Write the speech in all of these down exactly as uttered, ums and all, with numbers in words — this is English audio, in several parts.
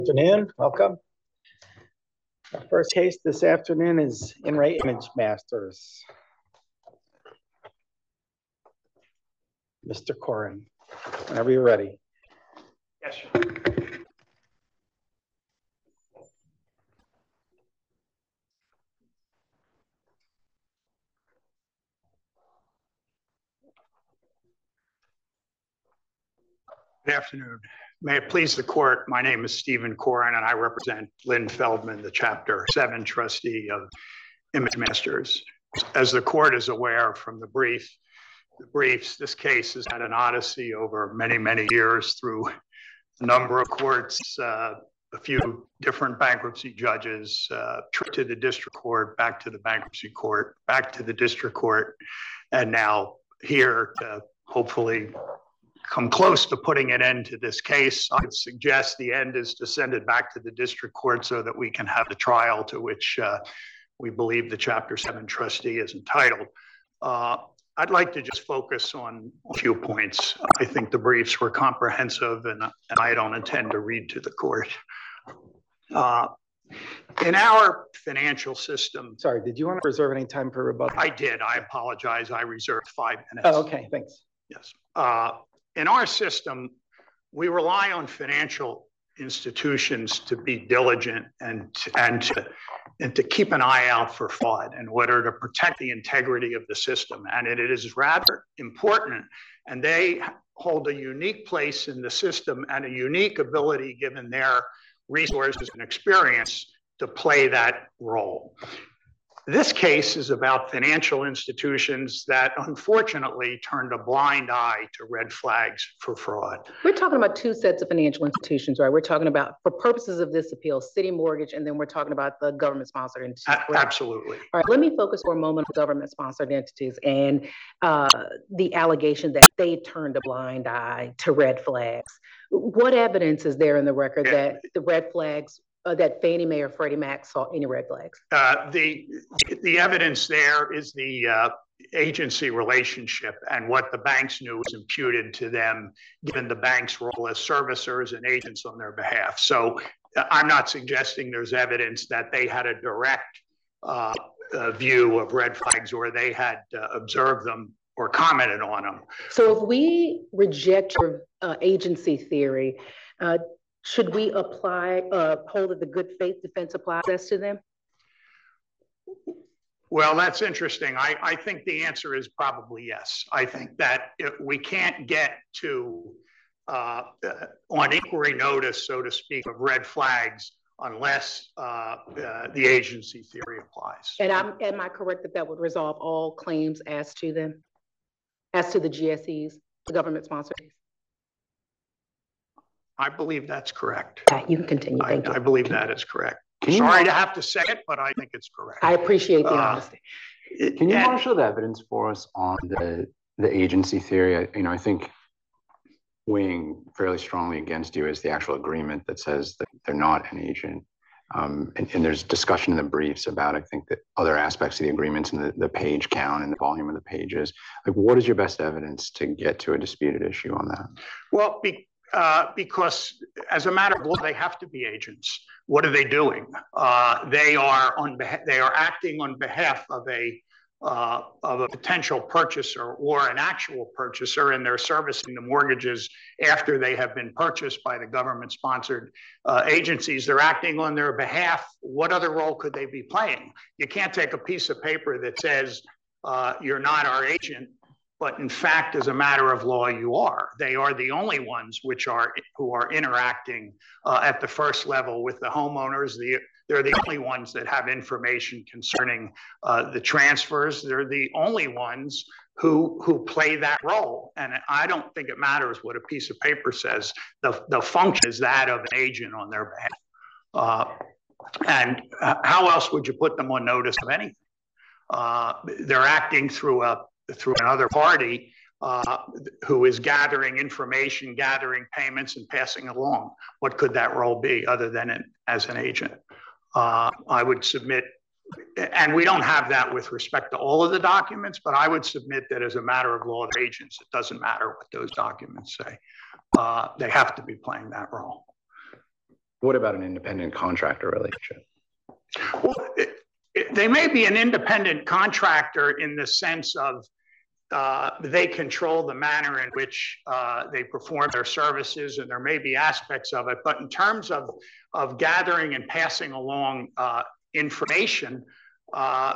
Afternoon, welcome. Our first case this afternoon is In Re Image Masters. Mister Corin, whenever you're ready. Yes, sir. Good afternoon. May it please the court, my name is Stephen Corin and I represent Lynn Feldman, the Chapter seven trustee of Image Masters. As the court is aware from the brief, the briefs, this case has had an odyssey over many, many years through a number of courts, uh, a few different bankruptcy judges, uh, trip to the district court, back to the bankruptcy court, back to the district court, and now here to hopefully come close to putting an end to this case. I would suggest the end is to send it back to the district court so that we can have the trial to which uh, we believe the Chapter seven trustee is entitled. Uh, I'd like to just focus on a few points. I think the briefs were comprehensive and, and I don't intend to read to the court. Uh, in our financial system. Sorry, did you want to reserve any time for rebuttal? I did. I apologize. I reserved five minutes. Oh, okay, thanks. Yes. Uh, in our system, we rely on financial institutions to be diligent and, and, to, and to keep an eye out for fraud in order to protect the integrity of the system. And it is rather important, and they hold a unique place in the system and a unique ability, given their resources and experience, to play that role. This case is about financial institutions that unfortunately turned a blind eye to red flags for fraud. We're talking about two sets of financial institutions, right? We're talking about, for purposes of this appeal, City Mortgage, and then we're talking about the government-sponsored entities. A- absolutely. All right, let me focus for a moment on government-sponsored entities and uh, the allegation that they turned a blind eye to red flags. What evidence is there in the record yeah. that the red flags Uh, that Fannie Mae or Freddie Mac saw any red flags? Uh, the the evidence there is the uh, agency relationship, and what the banks knew was imputed to them, given the bank's role as servicers and agents on their behalf. So uh, I'm not suggesting there's evidence that they had a direct uh, uh, view of red flags or they had uh, observed them or commented on them. So if we reject your uh, agency theory, uh, should we apply, uh, hold that the good faith defense applies to them? Well, that's interesting. I, I think the answer is probably yes. I think that it, we can't get to, uh, uh, on inquiry notice, so to speak, of red flags unless uh, uh, the agency theory applies. And I'm, am I correct that that would resolve all claims as to them, as to the G S Es, the government sponsored? I believe that's correct. Okay, you can continue. Thank I, you. I believe that is correct. Can Sorry you, to have to say it, but I think it's correct. I appreciate the uh, honesty. Can you marshal the evidence for us on the the agency theory? I, you know, I think weighing fairly strongly against you is the actual agreement that says that they're not an agent. Um, and, and there's discussion in the briefs about, I think, that other aspects of the agreements and the, the page count and the volume of the pages. Like, what is your best evidence to get to a disputed issue on that? Well, be, uh, because as a matter of law, they have to be agents. What are they doing? Uh, they are on behalf, they are acting on behalf of a uh, of a potential purchaser or an actual purchaser, and they're servicing the mortgages after they have been purchased by the government-sponsored uh, agencies. They're acting on their behalf. What other role could they be playing? You can't take a piece of paper that says uh, you're not our agent, but in fact, as a matter of law, you are. They are the only ones which are who are interacting uh, at the first level with the homeowners. The They're the only ones that have information concerning uh, the transfers. They're the only ones who who play that role. And I don't think it matters what a piece of paper says. The, the function is that of an agent on their behalf. Uh, and uh, how else would you put them on notice of anything? Uh, they're acting through a through another party uh, who is gathering information, gathering payments, and passing along. What could that role be other than it, as an agent? Uh, I would submit, and we don't have that with respect to all of the documents, but I would submit that as a matter of law of agents, it doesn't matter what those documents say. Uh, they have to be playing that role. What about an independent contractor relationship? Well, it, it, they may be an independent contractor in the sense of uh, they control the manner in which uh, they perform their services, and there may be aspects of it. But in terms of, of gathering and passing along uh, information, uh,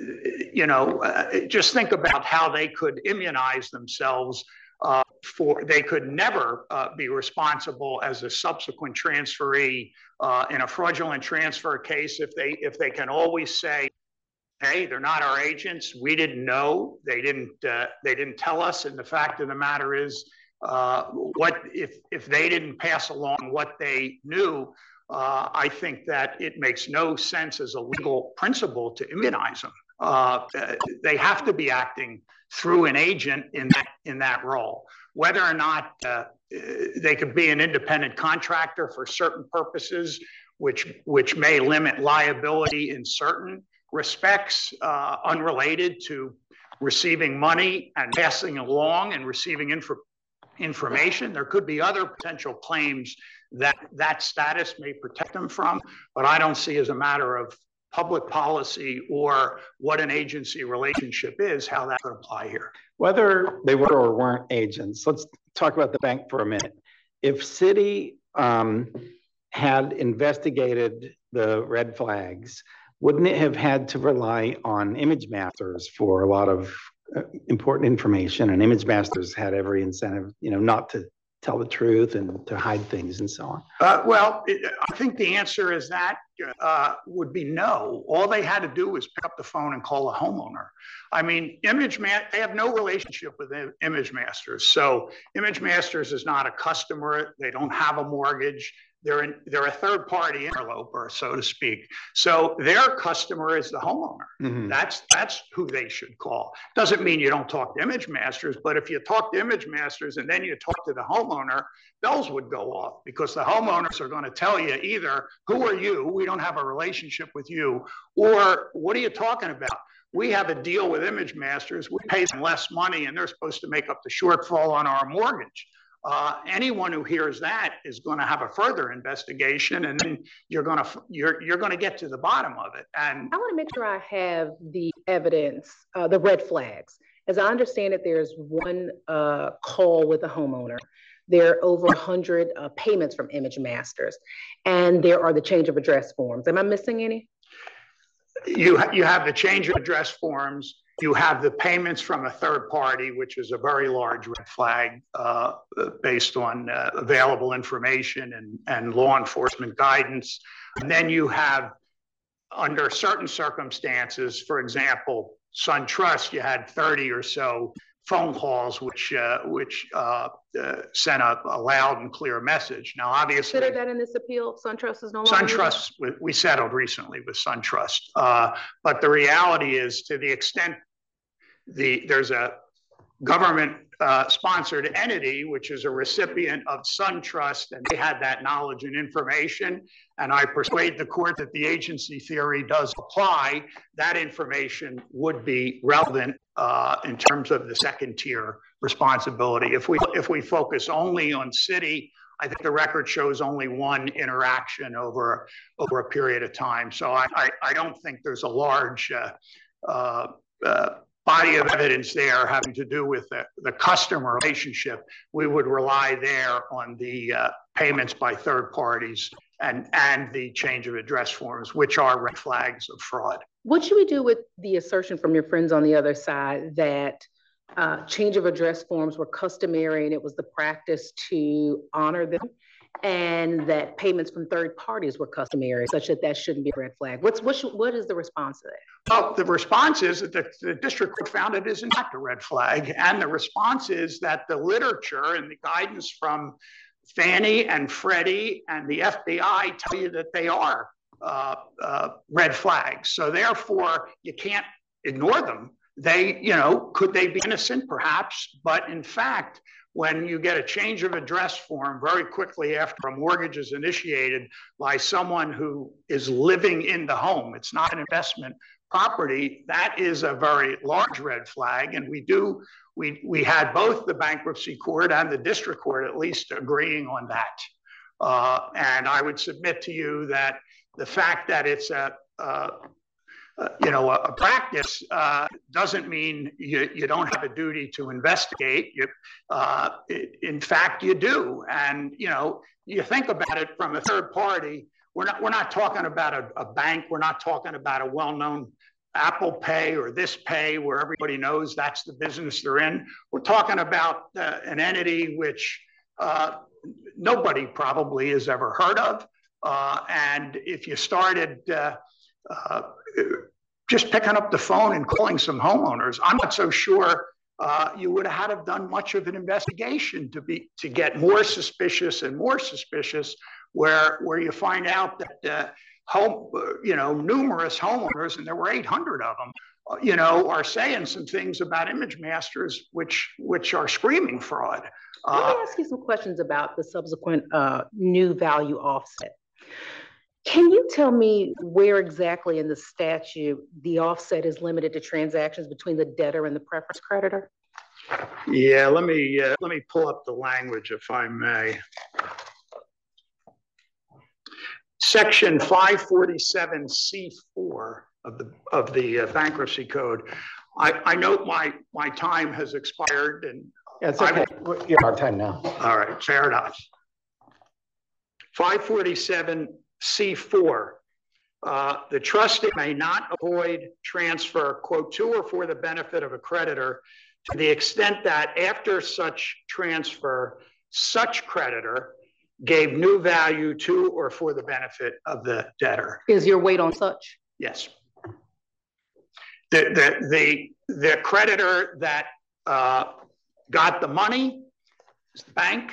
you know, uh, just think about how they could immunize themselves. Uh, for they could never uh, be responsible as a subsequent transferee uh, in a fraudulent transfer case if they if they can always say, hey, they're not our agents. We didn't know. They didn't. Uh, they didn't tell us. And the fact of the matter is, uh, what if if they didn't pass along what they knew? Uh, I think that it makes no sense as a legal principle to immunize them. Uh, they have to be acting through an agent in that in that role. Whether or not uh, they could be an independent contractor for certain purposes, which which may limit liability in certain respects, uh, unrelated to receiving money and passing along and receiving info, information. There could be other potential claims that that status may protect them from, but I don't see as a matter of public policy or what an agency relationship is, how that could apply here. Whether they were or weren't agents, let's talk about the bank for a minute. If Citi um, had investigated the red flags, wouldn't it have had to rely on Image Masters for a lot of uh, important information? And Image Masters had every incentive, you know, not to tell the truth and to hide things and so on. Uh, well, it, I think the answer is that uh, would be no. All they had to do was pick up the phone and call a homeowner. I mean, Image Man, they have no relationship with Image Masters. So Image Masters is not a customer. They don't have a mortgage. They're, in, they're a third-party interloper, so to speak. So their customer is the homeowner. Mm-hmm. That's that's who they should call. Doesn't mean you don't talk to Image Masters, but if you talk to Image Masters and then you talk to the homeowner, bells would go off because the homeowners are going to tell you either, who are you? We don't have a relationship with you. Or what are you talking about? We have a deal with Image Masters. We pay them less money and they're supposed to make up the shortfall on our mortgage. Uh, anyone who hears that is going to have a further investigation, and then you're going to you're you're going to get to the bottom of it. And I want to make sure I have the evidence, uh, the red flags. As I understand it, there's one uh, call with a homeowner. There are over one hundred uh, payments from Image Masters, and there are the change of address forms. Am I missing any? You ha- you have the change of address forms. You have the payments from a third party, which is a very large red flag uh, based on uh, available information and, and law enforcement guidance. And then you have, under certain circumstances, for example, SunTrust, you had thirty or so phone calls which uh, which uh, uh, sent a, a loud and clear message. Now, obviously, consider that in this appeal, SunTrust is no longer. SunTrust, we, we settled recently with SunTrust, uh, but the reality is, to the extent the there's a government uh, sponsored entity which is a recipient of SunTrust, and they had that knowledge and information, and I persuade the court that the agency theory does apply. That information would be relevant uh, in terms of the second tier responsibility. If we if we focus only on Citi, I think the record shows only one interaction over over a period of time. So I I, I don't think there's a large uh, uh, uh, body of evidence there having to do with the, the customer relationship. We would rely there on the uh, payments by third parties and, and the change of address forms, which are red flags of fraud. What should we do with the assertion from your friends on the other side that uh, change of address forms were customary and it was the practice to honor them, and that payments from third parties were customary, such that that shouldn't be a red flag? What's what? Should, what is the response to that? Well, the response is that the, the district court found it is in fact a red flag, and the response is that the literature and the guidance from Fannie and Freddie and the F B I tell you that they are uh, uh, red flags. So therefore, you can't ignore them. They, you know, could they be innocent? Perhaps, but in fact, when you get a change of address form very quickly after a mortgage is initiated by someone who is living in the home, it's not an investment property, that is a very large red flag. And we do, we we had both the bankruptcy court and the district court at least agreeing on that. Uh, and I would submit to you that the fact that it's a, uh, uh, you know, a, a practice uh, doesn't mean you, you don't have a duty to investigate. You, uh, it, in fact, you do. And, you know, you think about it from a third party. We're not, we're not talking about a, a bank. We're not talking about a well-known Apple Pay or this Pay where everybody knows that's the business they're in. We're talking about uh, an entity which uh, nobody probably has ever heard of. Uh, and if you started uh, uh, just picking up the phone and calling some homeowners, I'm not so sure uh, you would have had to have done much of an investigation to be to get more suspicious and more suspicious, where where you find out that uh, home, you know, numerous homeowners, and there were eight hundred of them, uh, you know, are saying some things about Image Masters which which are screaming fraud. Uh, Let me ask you some questions about the subsequent uh, new value offset. Can you tell me where exactly in the statute the offset is limited to transactions between the debtor and the preference creditor? Yeah, let me uh, let me pull up the language, if I may. Section five forty-seven C four of the of the uh, bankruptcy code. I, I note my my time has expired, and yeah, it's okay. Will, You're out of time now. All right, fair enough. five forty-seven C four. Uh, the trustee may not avoid transfer, quote, to or for the benefit of a creditor, to the extent that after such transfer, such creditor gave new value to or for the benefit of the debtor. Is your weight on such? Yes. The, the, the, the creditor that uh, got the money is the bank.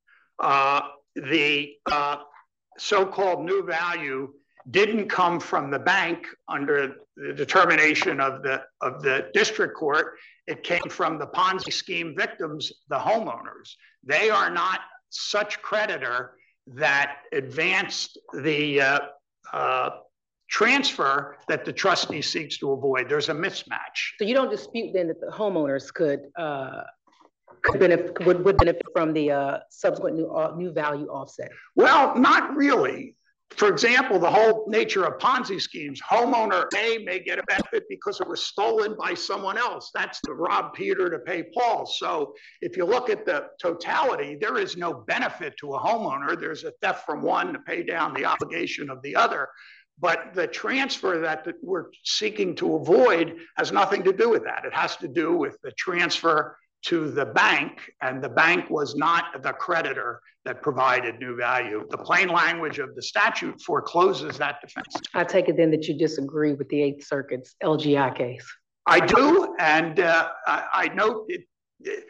Uh, the uh, so-called new value didn't come from the bank under the determination of the, of the district court. It came from the Ponzi scheme victims, the homeowners. They are not such creditor that advanced the uh, uh, transfer that the trustee seeks to avoid. There's a mismatch. So you don't dispute then that the homeowners could uh, could benefit would, would benefit from the uh, subsequent new uh, new value offset? Well, not really. For example, the whole nature of Ponzi schemes, homeowner A may get a benefit because it was stolen by someone else. That's to rob Peter to pay Paul. So if you look at the totality, there is no benefit to a homeowner. There's a theft from one to pay down the obligation of the other. But the transfer that we're seeking to avoid has nothing to do with that. It has to do with the transfer to the bank, and the bank was not the creditor that provided new value. The plain language of the statute forecloses that defense. I take it then that you disagree with the Eighth Circuit's L G I case. I do, and uh, I, I note it, it.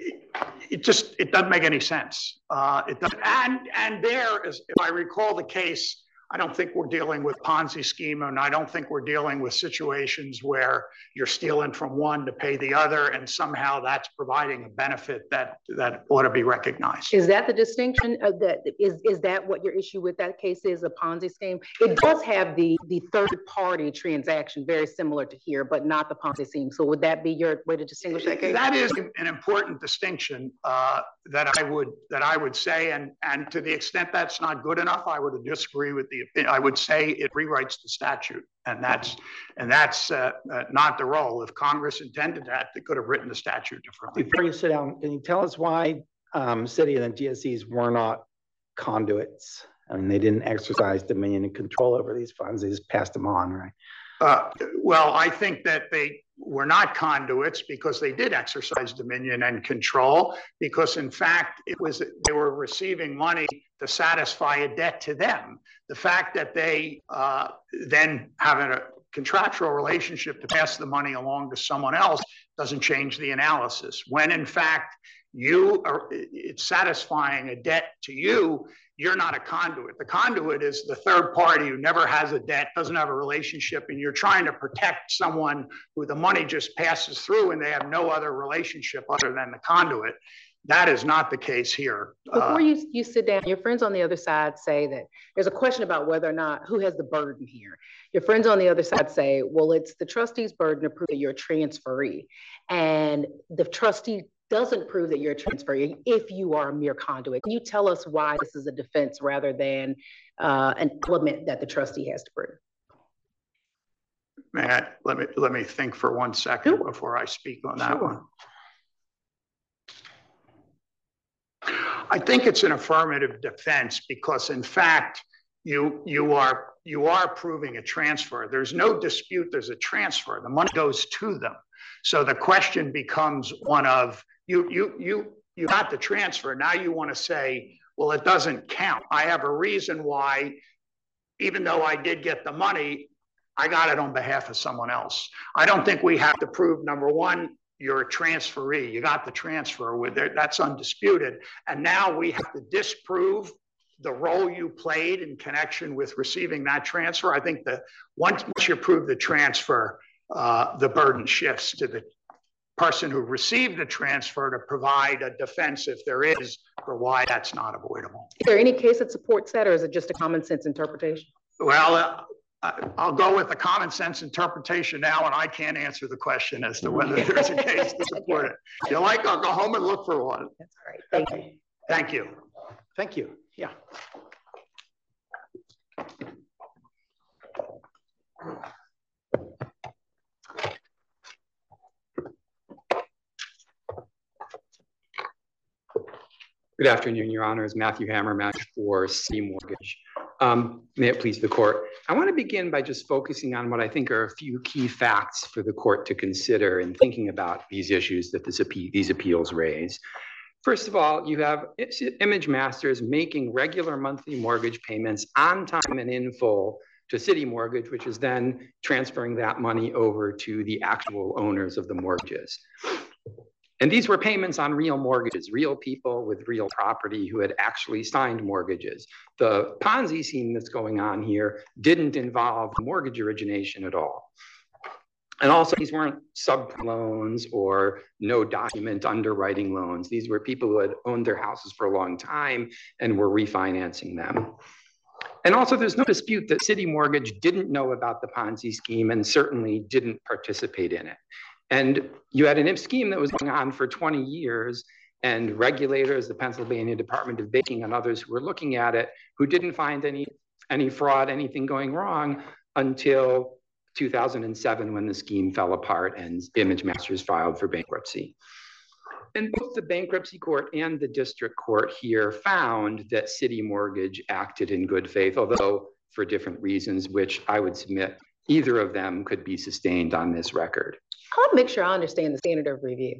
It just it doesn't make any sense. Uh, it does, and and there, as if I recall the case, I don't think we're dealing with Ponzi scheme, and I don't think we're dealing with situations where you're stealing from one to pay the other, and somehow that's providing a benefit that that ought to be recognized. Is that the distinction? Of that is is that what your issue with that case is? A Ponzi scheme? It does have the the third party transaction, very similar to here, but not the Ponzi scheme. So would that be your way to distinguish that case? That is an important distinction uh, that I would that I would say, and and to the extent that's not good enough, I would disagree with the. I would say it rewrites the statute, and that's and that's uh, uh, not the role. If Congress intended that, they could have written the statute differently. Before you sit down, can you tell us why um, city and the G S Es were not conduits? I mean, they didn't exercise dominion and control over these funds; they just passed them on, right? Uh, well, I think that they were not conduits because they did exercise dominion and control, because in fact it was they were receiving money to satisfy a debt to them. The fact that they uh, then have a contractual relationship to pass the money along to someone else doesn't change the analysis. When in fact you are it's satisfying a debt to you, you're not a conduit. The conduit is the third party who never has a debt, doesn't have a relationship, and you're trying to protect someone who the money just passes through and they have no other relationship other than the conduit. That is not the case here. Before uh, you, you sit down, your friends on the other side say that there's a question about whether or not who has the burden here. Your friends on the other side say, well, it's the trustee's burden to prove that you're a transferee. And the trustee doesn't prove that you're transferring if you are a mere conduit. Can you tell us why this is a defense rather than uh, an element that the trustee has to prove? Matt, let me let me think for one second sure. before I speak on that sure. one. I think it's an affirmative defense because, in fact, you you are you are proving a transfer. There's no dispute. There's a transfer. The money goes to them. So the question becomes one of you you you you got the transfer. Now you want to say, well, it doesn't count. I have a reason why, even though I did get the money, I got it on behalf of someone else. I don't think we have to prove, number one, you're a transferee. You got the transfer with it. That's undisputed. And now we have to disprove the role you played in connection with receiving that transfer. I think that once, once you prove the transfer, uh, the burden shifts to the person who received the transfer to provide a defense, if there is, for why that's not avoidable. Is there any case that supports that, or is it just a common sense interpretation? Well, uh, I'll go with the common sense interpretation now, and I can't answer the question as to whether there's a case to support it. If you like, I'll go home and look for one. That's all right. Thank you. Thank you. Thank you. Yeah. Good afternoon, Your Honors. Matthew Hammermatch for City Mortgage. Um, may it please the court. I want to begin by just focusing on what I think are a few key facts for the court to consider in thinking about these issues that this appe- these appeals raise. First of all, you have Image Masters making regular monthly mortgage payments on time and in full to City Mortgage, which is then transferring that money over to the actual owners of the mortgages. And these were payments on real mortgages, real people with real property who had actually signed mortgages. The Ponzi scheme that's going on here didn't involve mortgage origination at all. And also, these weren't sub loans or no document underwriting loans. These were people who had owned their houses for a long time and were refinancing them. And also, there's no dispute that City Mortgage didn't know about the Ponzi scheme and certainly didn't participate in it. And you had an scheme that was going on for twenty years, and regulators, the Pennsylvania Department of Banking and others who were looking at it, who didn't find any, any fraud, anything going wrong until two thousand seven when the scheme fell apart and Image Masters filed for bankruptcy. And both the bankruptcy court and the district court here found that City Mortgage acted in good faith, although for different reasons, which I would submit either of them could be sustained on this record. I want to make sure I understand the standard of review.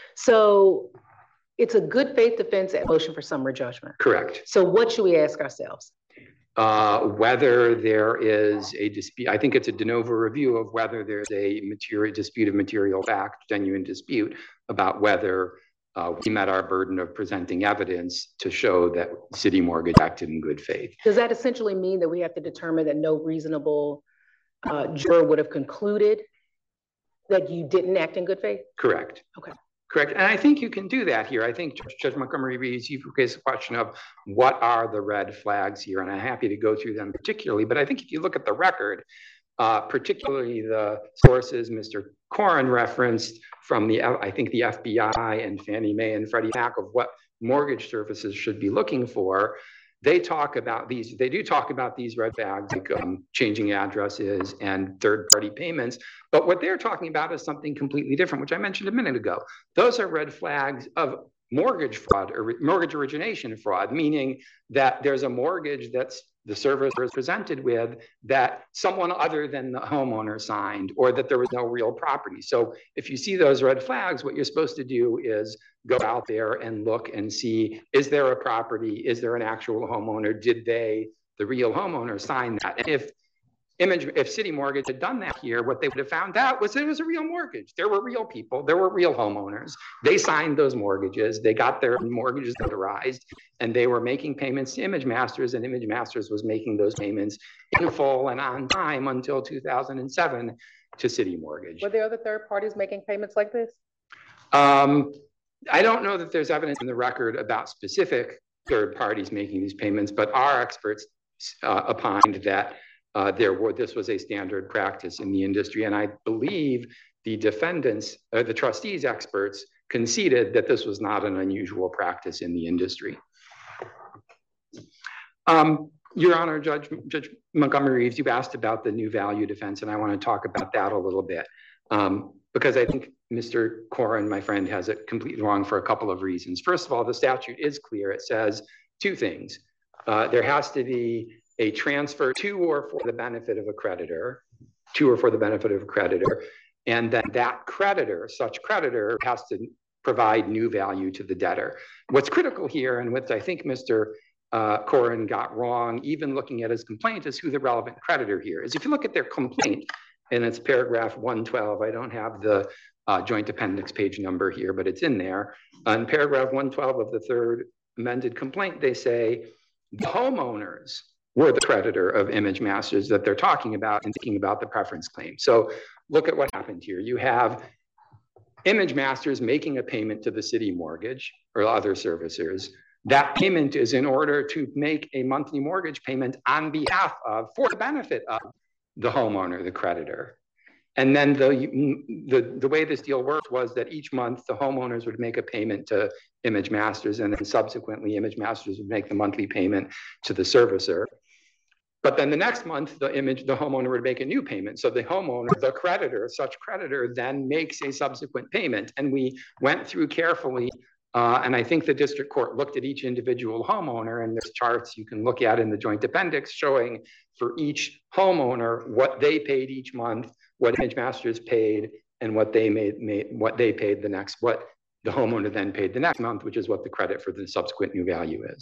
So it's a good faith defense at motion for summary judgment. Correct. So what should we ask ourselves? Uh, whether there is a dispute, I think it's a de novo review of whether there's a material dispute of material fact, genuine dispute about whether uh, we met our burden of presenting evidence to show that City Mortgage acted in good faith. Does that essentially mean that we have to determine that no reasonable uh, juror would have concluded that you didn't act in good faith? Correct. Okay. Correct. And I think you can do that here. I think Judge, Judge Montgomery Reeves, you've raised the question of what are the red flags here, and I'm happy to go through them particularly. But I think if you look at the record, uh, particularly the sources Mister Corrin referenced from the, I think the F B I and Fannie Mae and Freddie Mac of what mortgage services should be looking for, they talk about these, they do talk about these red flags, like um, changing addresses and third-party payments. But what they're talking about is something completely different, which I mentioned a minute ago. Those are red flags of mortgage fraud or mortgage origination fraud, meaning that there's a mortgage that's the servicer is presented with that someone other than the homeowner signed, or that there was no real property. So if you see those red flags, what you're supposed to do is go out there and look and see, is there a property? Is there an actual homeowner? Did they, the real homeowner, sign that? And if Image, if City Mortgage had done that here, what they would have found out was it was a real mortgage. There were real people, there were real homeowners. They signed those mortgages, they got their mortgages notarized, and they were making payments to Image Masters, and Image Masters was making those payments in full and on time until two thousand seven to City Mortgage. Were there other third parties making payments like this? Um, I don't know that there's evidence in the record about specific third parties making these payments, but our experts uh, opined that Uh, there were, this was a standard practice in the industry. And I believe the defendants, uh, the trustees experts conceded that this was not an unusual practice in the industry. Um, Your Honor, Judge, Judge Montgomery Reeves, you asked about the new value defense, and I want to talk about that a little bit. Um, because I think Mister Corin, my friend, has it completely wrong for a couple of reasons. First of all, the statute is clear. It says two things. Uh, there has to be a transfer to or for the benefit of a creditor, to or for the benefit of a creditor, and then that creditor, such creditor, has to provide new value to the debtor. What's critical here, and what I think Mister Uh, Corin got wrong, even looking at his complaint, is who the relevant creditor here is. If you look at their complaint, and it's paragraph one twelve, I don't have the uh, joint appendix page number here, but it's in there. On paragraph one twelve of the third amended complaint, they say the homeowners were the creditor of Image Masters that they're talking about and thinking about the preference claim. So look at what happened here. You have Image Masters making a payment to the city mortgage or other servicers. That payment is in order to make a monthly mortgage payment on behalf of, for the benefit of the homeowner, the creditor. And then the, the, the way this deal worked was that each month the homeowners would make a payment to Image Masters, and then subsequently Image Masters would make the monthly payment to the servicer. But then the next month, the image, the homeowner would make a new payment. So the homeowner, the creditor, such creditor then makes a subsequent payment. And we went through carefully Uh, and I think the district court looked at each individual homeowner, and there's charts you can look at in the joint appendix showing for each homeowner what they paid each month, what Image Masters paid, and what they made, made what they paid the next, what the homeowner then paid the next month, which is what the credit for the subsequent new value is.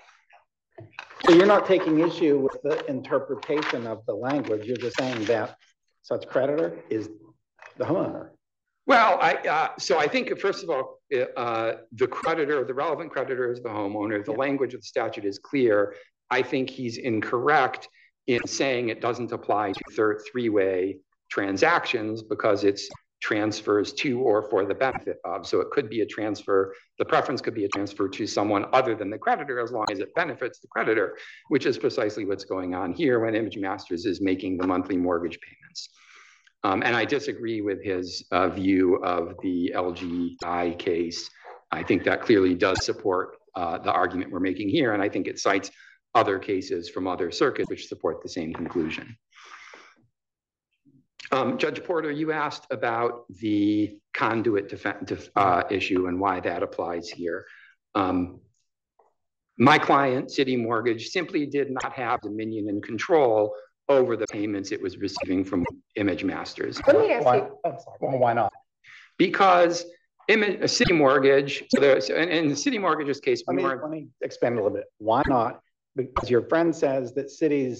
So you're not taking issue with the interpretation of the language. You're just saying that such creditor is the homeowner. Well, I, uh, so I think, first of all, uh, the creditor, the relevant creditor is the homeowner. The yeah. language of the statute is clear. I think he's incorrect in saying it doesn't apply to third three-way transactions because it's transfers to or for the benefit of. So it could be a transfer, the preference could be a transfer to someone other than the creditor as long as it benefits the creditor, which is precisely what's going on here when Image Masters is making the monthly mortgage payments. Um, and I disagree with his uh, view of the L G I case. I think that clearly does support uh, the argument we're making here. And I think it cites other cases from other circuits which support the same conclusion. Um, Judge Porter, you asked about the conduit def uh, issue and why that applies here. Um, my client, City Mortgage, simply did not have dominion and control over the payments it was receiving from Image Masters. Let me ask why, you, oh, sorry. Well, why not? Because image, a City Mortgage, so there's, in, in the City Mortgage's case, we let me, let me expand a little bit. Why not? Because your friend says that cities,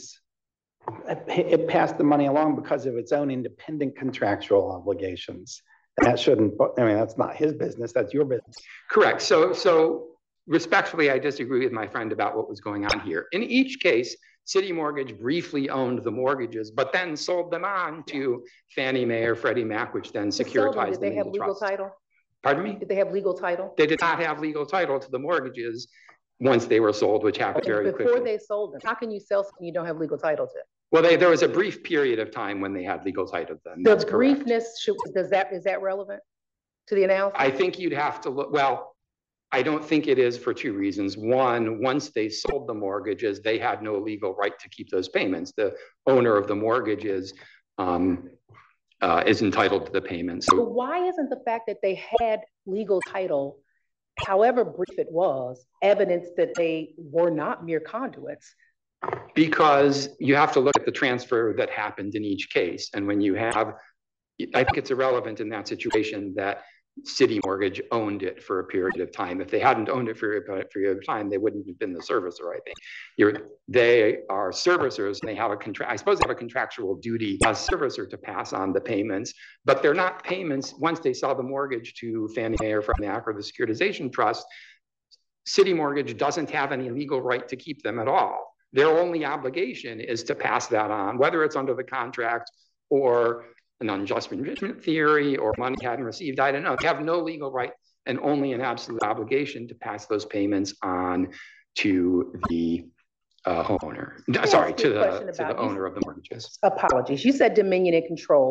it passed the money along because of its own independent contractual obligations. And that shouldn't, I mean, that's not his business, that's your business. Correct. So, so respectfully, I disagree with my friend about what was going on here. In each case, City Mortgage briefly owned the mortgages, but then sold them on to Fannie Mae or Freddie Mac, which then securitized them. Did they have legal title? Pardon me? Did they have legal title? They did not have legal title to the mortgages once they were sold, which happened very quickly. Before they sold them, how can you sell something you don't have legal title to? Well, they, there was a brief period of time when they had legal title to them. The briefness, should, does that, is that relevant to the analysis? I think you'd have to look, well, I don't think it is for two reasons. One, once they sold the mortgages, they had no legal right to keep those payments. The owner of the mortgages um, uh, is entitled to the payments. So, but why isn't the fact that they had legal title, however brief it was, evidence that they were not mere conduits? Because you have to look at the transfer that happened in each case. And when you have, I think it's irrelevant in that situation that City Mortgage owned it for a period of time. If they hadn't owned it for a period of time, they wouldn't have been the servicer, I think. You're, they are servicers, and they have a contract. I suppose they have a contractual duty as servicer to pass on the payments, but they're not payments. Once they sell the mortgage to Fannie Mae or Freddie Mac or the securitization trust, City Mortgage doesn't have any legal right to keep them at all. Their only obligation is to pass that on, whether it's under the contract or an unjust enrichment theory or money hadn't received, I don't know. They have no legal right and only an absolute obligation to pass those payments on to the uh, homeowner. Sorry, to the, to the owner of the mortgages. Apologies. You said dominion and control.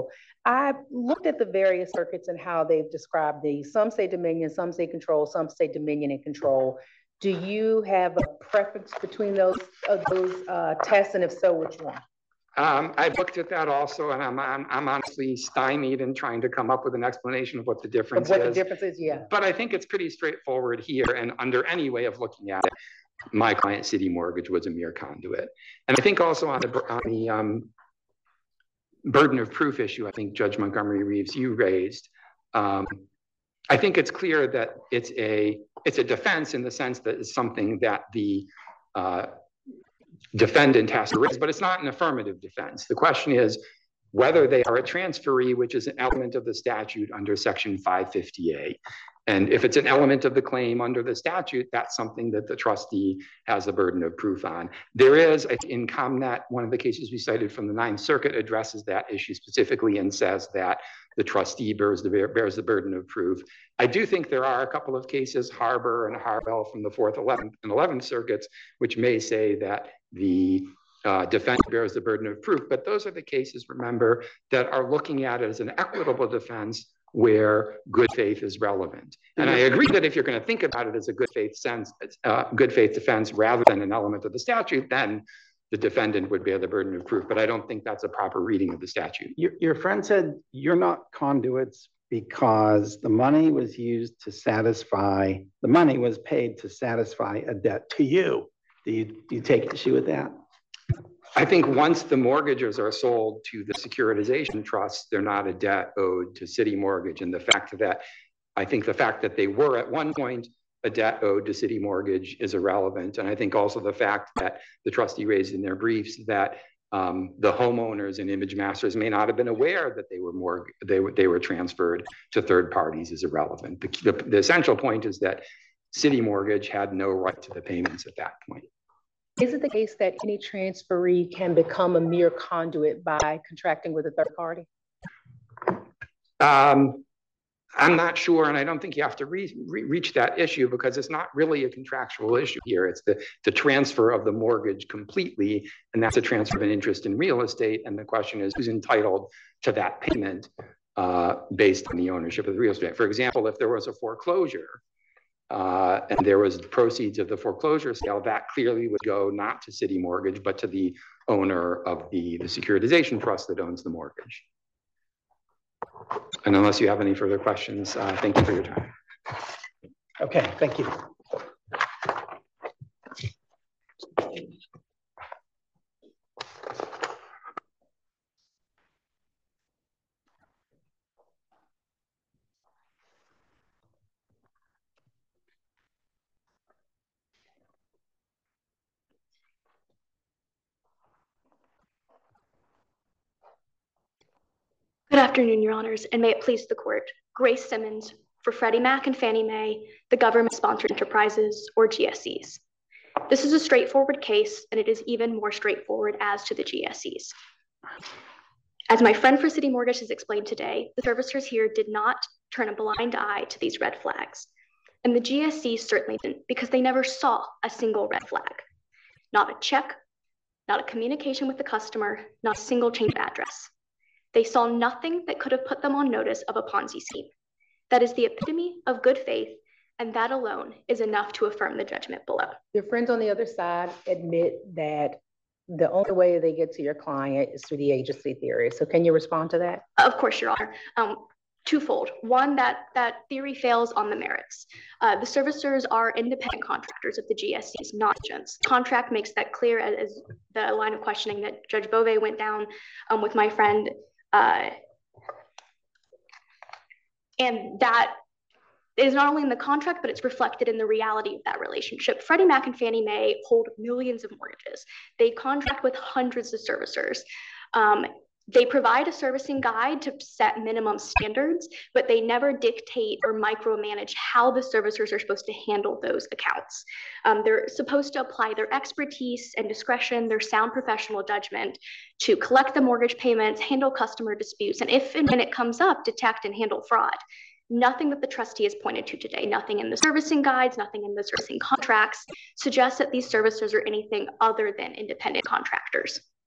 I looked at the various circuits and how they've described these. Some say dominion, some say control, some say dominion and control. Do you have a preference between those uh, those uh, tests, and if so, which one? Um, I looked at that also, and I'm, I'm I'm honestly stymied in trying to come up with an explanation of what the difference of what is. What the difference is, yeah. But I think it's pretty straightforward here, and under any way of looking at it, my client City Mortgage was a mere conduit. And I think also on the on the um, burden of proof issue, I think Judge Montgomery Reeves, you raised. Um, I think it's clear that it's a it's a defense in the sense that it's something that the uh, defendant has to raise, but it's not an affirmative defense. The question is whether they are a transferee, which is an element of the statute under Section five fifty A. And if it's an element of the claim under the statute, that's something that the trustee has the burden of proof on. There is, in ComNet, one of the cases we cited from the Ninth Circuit addresses that issue specifically and says that the trustee bears the, bears the burden of proof. I do think there are a couple of cases, Harbor and Harbell from the Fourth, eleventh, and eleventh Circuits, which may say that the uh, defendant bears the burden of proof. But those are the cases, remember, that are looking at it as an equitable defense where good faith is relevant. And I agree that if you're going to think about it as a good faith sense, uh, good faith defense rather than an element of the statute, then the defendant would bear the burden of proof. But I don't think that's a proper reading of the statute. Your, your friend said you're not conduits because the money was used to satisfy, the money was paid to satisfy a debt to you. Do you, do you take issue with that? I think once the mortgages are sold to the securitization trust, they're not a debt owed to City Mortgage. And the fact that, I think the fact that they were at one point a debt owed to City Mortgage is irrelevant. And I think also the fact that the trustee raised in their briefs that um, the homeowners and image masters may not have been aware that they were more, they were, they were transferred to third parties is irrelevant. The, the, the essential point is that City Mortgage had no right to the payments at that point. Is it the case that any transferee can become a mere conduit by contracting with a third party? Um, I'm not sure, and I don't think you have to re re reach that issue because it's not really a contractual issue here. It's the, the transfer of the mortgage completely, and that's a transfer of an interest in real estate. And the question is, who's entitled to that payment uh, based on the ownership of the real estate? For example, if there was a foreclosure, Uh, and there was proceeds of the foreclosure sale, that clearly would go not to City Mortgage, but to the owner of the, the securitization trust that owns the mortgage. And unless you have any further questions, uh, thank you for your time. Okay, thank you. Good afternoon, Your Honors, and may it please the court. Grace Simmons for Freddie Mac and Fannie Mae, the government-sponsored enterprises, or G S Es. This is a straightforward case, and it is even more straightforward as to the G S Es. As my friend for City Mortgage has explained today, the servicers here did not turn a blind eye to these red flags. And the G S Es certainly didn't, because they never saw a single red flag. Not a check, not a communication with the customer, not a single change of address. They saw nothing that could have put them on notice of a Ponzi scheme. That is the epitome of good faith, and that alone is enough to affirm the judgment below. Your friends on the other side admit that the only way they get to your client is through the agency theory. So can you respond to that? Of course, Your Honor. Um, twofold. One, that, that theory fails on the merits. Uh, the servicers are independent contractors of the G S Es, not agents. Contract makes that clear as, as the line of questioning that Judge Bove went down um, with my friend. Uh, and that is not only in the contract, but it's reflected in the reality of that relationship. Freddie Mac and Fannie Mae hold millions of mortgages. They contract with hundreds of servicers. Um, They provide a servicing guide to set minimum standards, but they never dictate or micromanage how the servicers are supposed to handle those accounts. Um, they're supposed to apply their expertise and discretion, their sound professional judgment to collect the mortgage payments, handle customer disputes, and if and when it comes up, detect and handle fraud. Nothing that the trustee has pointed to today, nothing in the servicing guides, nothing in the servicing contracts suggests that these servicers are anything other than independent contractors.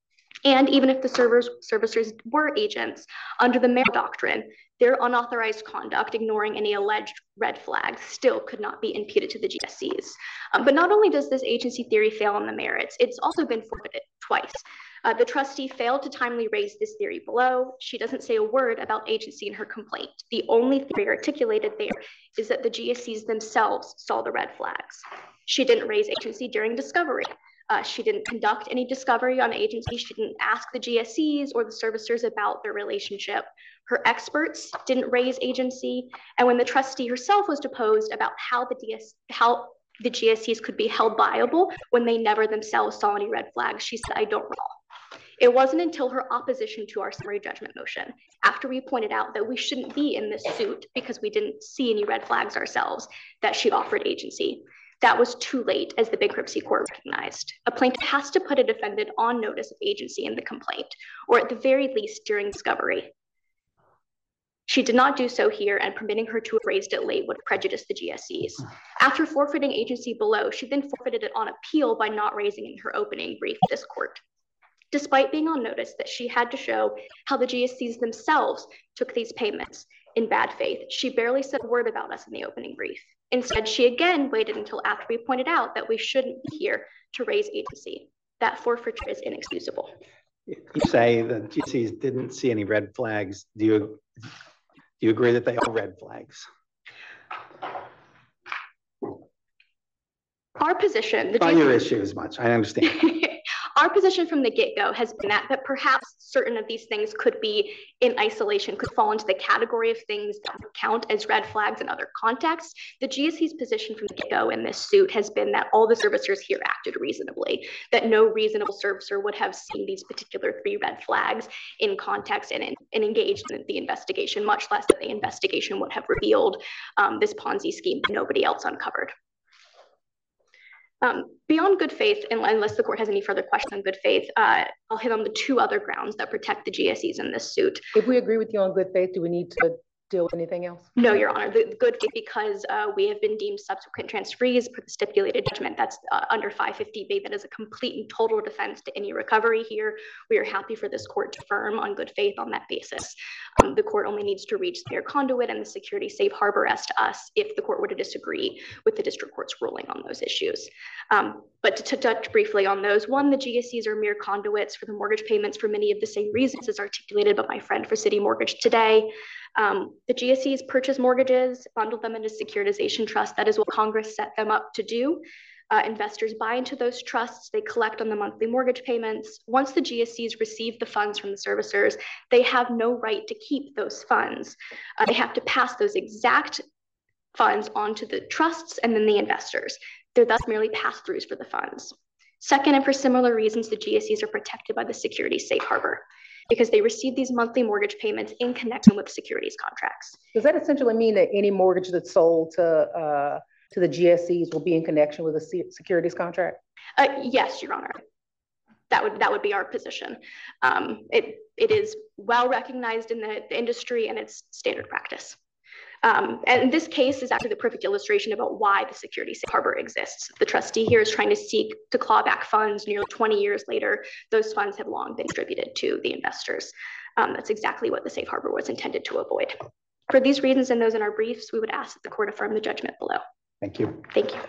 And even if the servers, servicers were agents, under the Merrill Doctrine, their unauthorized conduct, ignoring any alleged red flags, still could not be imputed to the G S Cs. Um, but not only does this agency theory fail on the merits, it's also been forfeited twice. Uh, the trustee failed to timely raise this theory below. She doesn't say a word about agency in her complaint. The only theory articulated there is that the G S Cs themselves saw the red flags. She didn't raise agency during discovery. Uh, she didn't conduct any discovery on agency. She didn't ask the G S Cs or the servicers about their relationship. Her experts didn't raise agency. And when the trustee herself was deposed about how the D S, how the G S Cs could be held liable when they never themselves saw any red flags, she said, "I don't recall." It wasn't until her opposition to our summary judgment motion, after we pointed out that we shouldn't be in this suit because we didn't see any red flags ourselves, that she offered agency. That was too late, as the bankruptcy court recognized. A plaintiff has to put a defendant on notice of agency in the complaint, or at the very least during discovery. She did not do so here, and permitting her to have raised it late would have prejudiced the G S Cs. After forfeiting agency below, she then forfeited it on appeal by not raising it in her opening brief to this court. Despite being on notice that she had to show how the G S Cs themselves took these payments in bad faith, she barely said a word about us in the opening brief. Instead, she again waited until after we pointed out that we shouldn't be here to raise agency. That forfeiture is inexcusable. You say the G S Cs didn't see any red flags. Do you, do you agree that they are red flags? Our position... The Not your issue as much, I understand. Our position from the get-go has been that, that perhaps certain of these things could be in isolation, could fall into the category of things that would count as red flags in other contexts. The G S C's position from the get-go in this suit has been that all the servicers here acted reasonably, that no reasonable servicer would have seen these particular three red flags in context and, in, and engaged in the investigation, much less that the investigation would have revealed um, this Ponzi scheme that nobody else uncovered. Um, beyond good faith, unless the court has any further questions on good faith, uh, I'll hit on the two other grounds that protect the G S Cs in this suit. If we agree with you on good faith, do we need to deal with anything else? No, Your Honor. The good faith, because uh, we have been deemed subsequent transferees per the stipulated judgment. That's uh, under five fifty B. That is a complete and total defense to any recovery here. We are happy for this court to affirm on good faith on that basis. Um, the court only needs to reach their conduit and the security safe harbor as to us if the court were to disagree with the district court's ruling on those issues. Um, but to, to touch briefly on those, one, the G S Cs are mere conduits for the mortgage payments for many of the same reasons as articulated by my friend for City Mortgage today. Um, the G S Cs purchase mortgages, bundle them into securitization trusts. That is what Congress set them up to do. Uh, investors buy into those trusts. They collect on the monthly mortgage payments. Once the G S Cs receive the funds from the servicers, they have no right to keep those funds. Uh, they have to pass those exact funds onto the trusts and then the investors. They're thus merely pass-throughs for the funds. Second, and for similar reasons, the G S Cs are protected by the security safe harbor because they receive these monthly mortgage payments in connection with securities contracts. Does that essentially mean that any mortgage that's sold to uh, to the G S Cs will be in connection with a securities contract? Uh, yes, Your Honor. That would that would be our position. Um, it it is well recognized in the, the industry and it's standard practice. Um, and this case is actually the perfect illustration about why the security safe harbor exists. The trustee here is trying to seek to claw back funds nearly twenty years later. Those funds have long been distributed to the investors. Um, that's exactly what the safe harbor was intended to avoid. For these reasons and those in our briefs, we would ask that the court affirm the judgment below. Thank you. Thank you.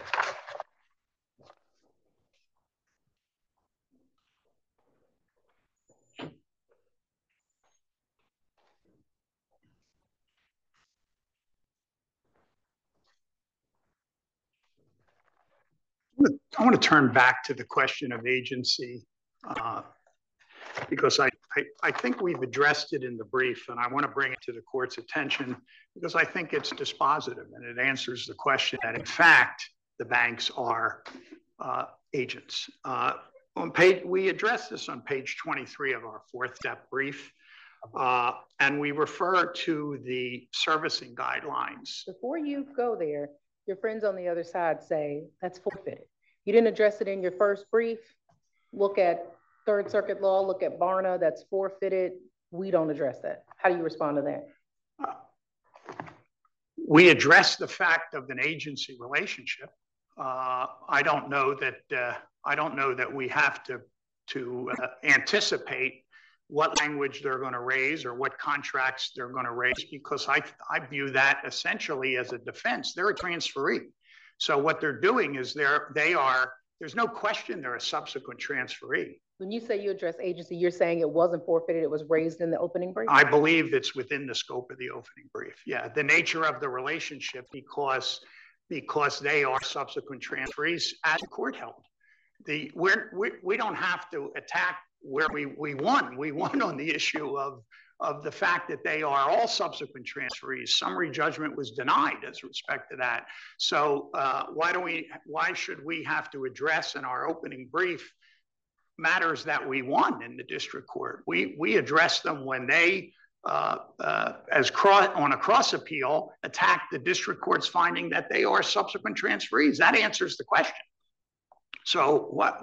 I want to turn back to the question of agency uh, because I, I, I think we've addressed it in the brief, and I want to bring it to the court's attention because I think it's dispositive and it answers the question that in fact the banks are uh, agents. Uh, on page, we address this on page twenty-three of our fourth step brief, uh, and we refer to the servicing guidelines. Before you go there, your friends on the other side say that's forfeited. You didn't address it in your first brief. Look at Third Circuit law, look at Barna, that's forfeited. We don't address that. How do you respond to that? Uh, we address the fact of an agency relationship. Uh, I don't know that uh, I don't know that we have to to uh, anticipate what language they're going to raise or what contracts they're going to raise, because I, I view that essentially as a defense. They're a transferee. So what they're doing is they're, they are, there's no question they're a subsequent transferee. When you say you address agency, you're saying it wasn't forfeited, it was raised in the opening brief? I believe it's within the scope of the opening brief. Yeah, the nature of the relationship, because, because they are subsequent transferees as the court held. The, we're, we, we don't have to attack where we, we won. We won on the issue of, of the fact that they are all subsequent transferees. Summary judgment was denied as respect to that. So uh, why do we, why should we have to address in our opening brief matters that we won in the district court? We, we addressed them when they, uh, uh, as cross, on a cross appeal, attacked the district court's finding that they are subsequent transferees. That answers the question. So what,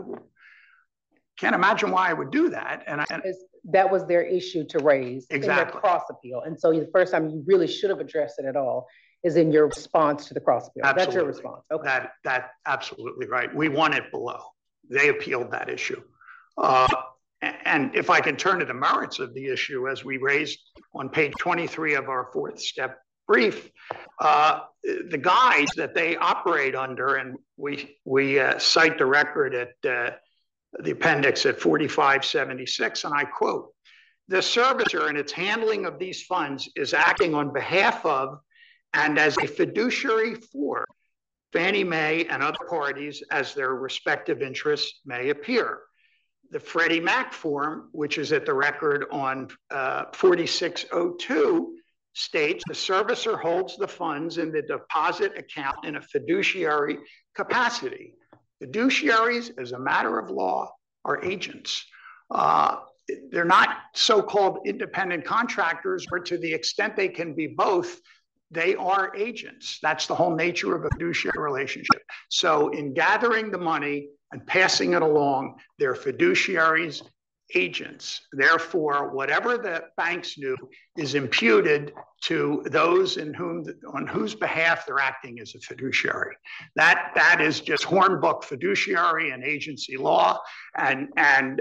can't imagine why I would do that. And, I, and that was their issue to raise exactly. in their cross appeal. And so the first time you really should have addressed it at all is in your response to the cross appeal. Absolutely. That's your response. Okay. That, that absolutely right. We won it below. They appealed that issue. Uh, and if I can turn to the merits of the issue, as we raised on page twenty-three of our fourth step brief, uh, the guides that they operate under, and we, we uh, cite the record at uh, the appendix at forty-five seventy-six, and I quote, "The servicer in its handling of these funds is acting on behalf of and as a fiduciary for Fannie Mae and other parties as their respective interests may appear." The Freddie Mac form, which is at the record on uh, forty-six oh two, states the servicer holds the funds in the deposit account in a fiduciary capacity. Fiduciaries, as a matter of law, are agents. Uh, they're not so-called independent contractors, or to the extent they can be both, they are agents. That's the whole nature of a fiduciary relationship. So in gathering the money and passing it along, they're fiduciaries, agents. Therefore, whatever the banks knew is imputed to those in whom, on whose behalf they're acting as a fiduciary. That, that is just Hornbook fiduciary and agency law, and, and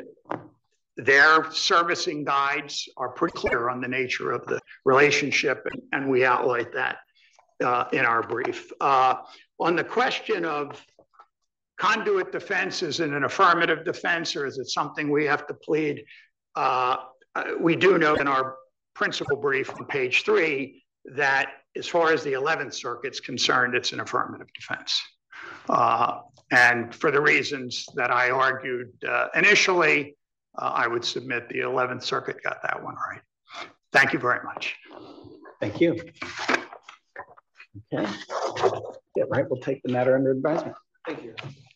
their servicing guides are pretty clear on the nature of the relationship, and, and we outline that uh, in our brief. Uh, on the question of conduit defense, is it an affirmative defense or is it something we have to plead? Uh, we do know in our principal brief on page three that as far as the eleventh Circuit's concerned, it's an affirmative defense. Uh, and for the reasons that I argued uh, initially, uh, I would submit the eleventh Circuit got that one right. Thank you very much. Thank you. Okay. Yeah, right. We'll take the matter under advisement. Thank you.